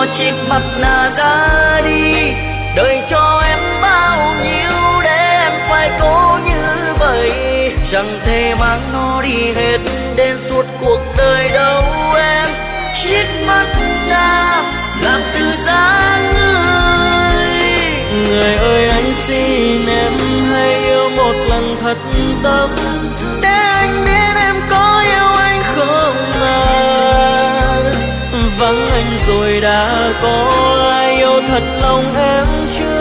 chiếc mặt nạ ra đi, đời cho em bao nhiêu để em phải cố như vậy, chẳng thể mang nó đi hết đến suốt cuộc đời đâu em. Chiếc mặt nạ làm từ dáng người ơi, anh xin em hãy yêu một lần thật tâm, để anh biết em có yêu anh không mà. Vắng anh rồi đã có ai yêu thật lòng em chưa?